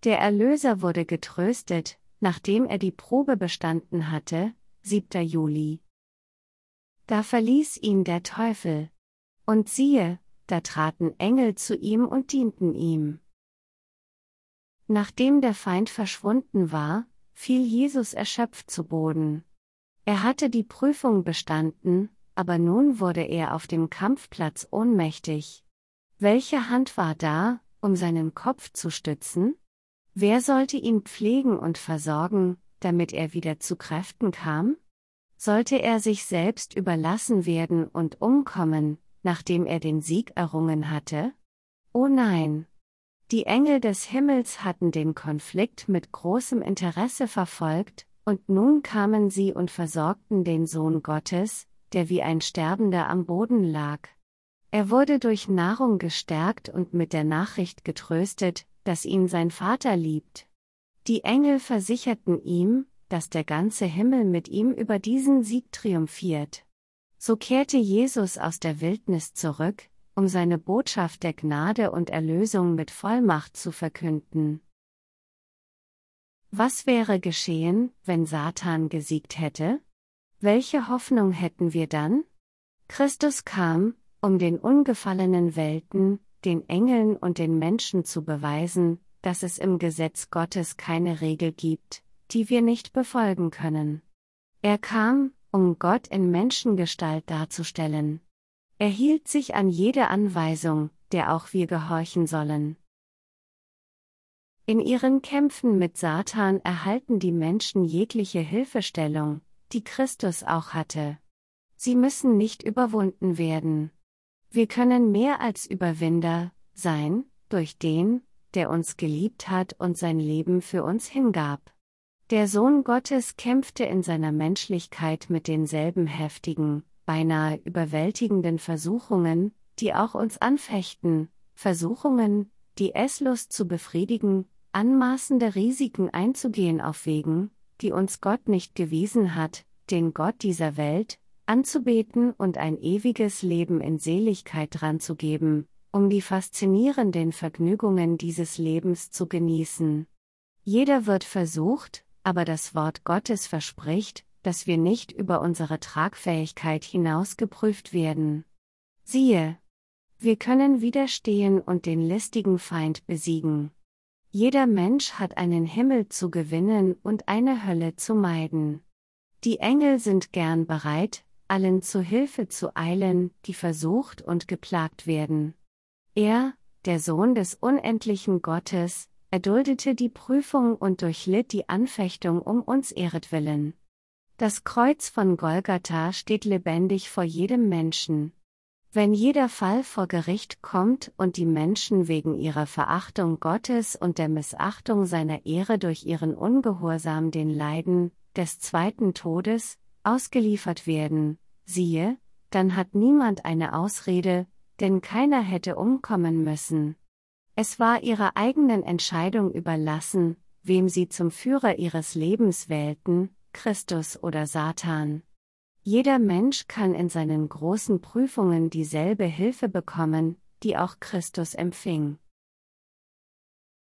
Der Erlöser wurde getröstet, nachdem er die Probe bestanden hatte, 7. Juli. Da verließ ihn der Teufel. Und siehe, da traten Engel zu ihm und dienten ihm. Nachdem der Feind verschwunden war, fiel Jesus erschöpft zu Boden. Er hatte die Prüfung bestanden, aber nun wurde er auf dem Kampfplatz ohnmächtig. Welche Hand war da, um seinen Kopf zu stützen? Wer sollte ihn pflegen und versorgen, damit er wieder zu Kräften kam? Sollte er sich selbst überlassen werden und umkommen, nachdem er den Sieg errungen hatte? Oh nein! Die Engel des Himmels hatten den Konflikt mit großem Interesse verfolgt, und nun kamen sie und versorgten den Sohn Gottes, der wie ein Sterbender am Boden lag. Er wurde durch Nahrung gestärkt und mit der Nachricht getröstet, dass ihn sein Vater liebt. Die Engel versicherten ihm, dass der ganze Himmel mit ihm über diesen Sieg triumphiert. So kehrte Jesus aus der Wildnis zurück, um seine Botschaft der Gnade und Erlösung mit Vollmacht zu verkünden. Was wäre geschehen, wenn Satan gesiegt hätte? Welche Hoffnung hätten wir dann? Christus kam, um den ungefallenen Welten, den Engeln und den Menschen zu beweisen, dass es im Gesetz Gottes keine Regel gibt, die wir nicht befolgen können. Er kam, um Gott in Menschengestalt darzustellen. Er hielt sich an jede Anweisung, der auch wir gehorchen sollen. In ihren Kämpfen mit Satan erhalten die Menschen jegliche Hilfestellung, die Christus auch hatte. Sie müssen nicht überwunden werden. Wir können mehr als Überwinder sein, durch den, der uns geliebt hat und sein Leben für uns hingab. Der Sohn Gottes kämpfte in seiner Menschlichkeit mit denselben heftigen, beinahe überwältigenden Versuchungen, die auch uns anfechten, Versuchungen, die Esslust zu befriedigen, anmaßende Risiken einzugehen auf Wegen, die uns Gott nicht gewiesen hat, den Gott dieser Welt, anzubeten und ein ewiges Leben in Seligkeit dranzugeben, um die faszinierenden Vergnügungen dieses Lebens zu genießen. Jeder wird versucht, aber das Wort Gottes verspricht, dass wir nicht über unsere Tragfähigkeit hinaus geprüft werden. Siehe! Wir können widerstehen und den listigen Feind besiegen. Jeder Mensch hat einen Himmel zu gewinnen und eine Hölle zu meiden. Die Engel sind gern bereit, allen zu Hilfe zu eilen, die versucht und geplagt werden. Er, der Sohn des unendlichen Gottes, erduldete die Prüfung und durchlitt die Anfechtung um uns ihretwillen. Das Kreuz von Golgatha steht lebendig vor jedem Menschen. Wenn jeder Fall vor Gericht kommt und die Menschen wegen ihrer Verachtung Gottes und der Missachtung seiner Ehre durch ihren Ungehorsam den Leiden des zweiten Todes ausgeliefert werden, siehe, dann hat niemand eine Ausrede, denn keiner hätte umkommen müssen. Es war ihrer eigenen Entscheidung überlassen, wem sie zum Führer ihres Lebens wählten, Christus oder Satan. Jeder Mensch kann in seinen großen Prüfungen dieselbe Hilfe bekommen, die auch Christus empfing.